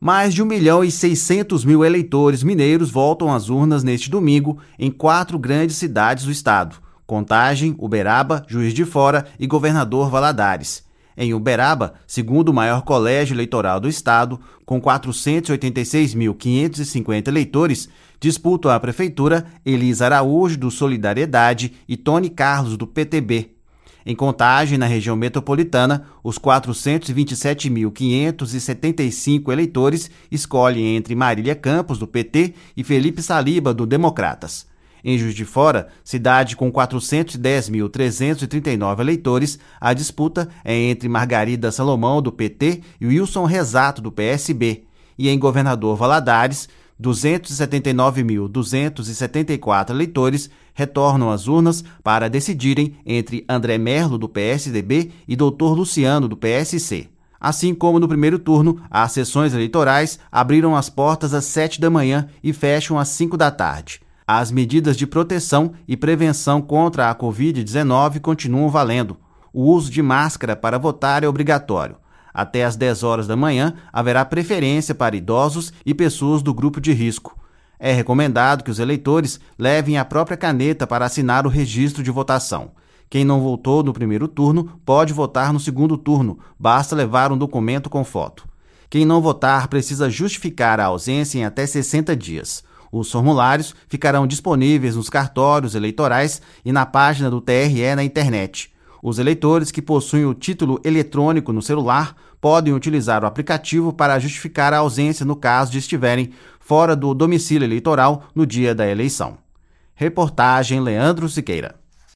Mais de 1.600.000 eleitores mineiros voltam às urnas neste domingo em 4 grandes cidades do estado: Contagem, Uberaba, Juiz de Fora e Governador Valadares. Em Uberaba, segundo o maior colégio eleitoral do estado, com 486.550 eleitores, disputam a prefeitura Elisa Araújo, do Solidariedade, e Tony Carlos, do PTB. Em Contagem, na região metropolitana, os 427.575 eleitores escolhem entre Marília Campos, do PT, e Felipe Saliba, do Democratas. Em Juiz de Fora, cidade com 410.339 eleitores, a disputa é entre Margarida Salomão, do PT, e Wilson Rezato, do PSB. E em Governador Valadares, 279.274 eleitores retornam às urnas para decidirem entre André Merlo, do PSDB, e Dr. Luciano, do PSC. Assim como no primeiro turno, as sessões eleitorais abriram as portas às 7 da manhã e fecham às 5 da tarde. As medidas de proteção e prevenção contra a Covid-19 continuam valendo. O uso de máscara para votar é obrigatório. Até às 10 horas da manhã, haverá preferência para idosos e pessoas do grupo de risco. É recomendado que os eleitores levem a própria caneta para assinar o registro de votação. Quem não votou no primeiro turno pode votar no segundo turno, basta levar um documento com foto. Quem não votar precisa justificar a ausência em até 60 dias. Os formulários ficarão disponíveis nos cartórios eleitorais e na página do TRE na internet. Os eleitores que possuem o título eletrônico no celular podem utilizar o aplicativo para justificar a ausência no caso de estiverem fora do domicílio eleitoral no dia da eleição. Reportagem Leandro Siqueira.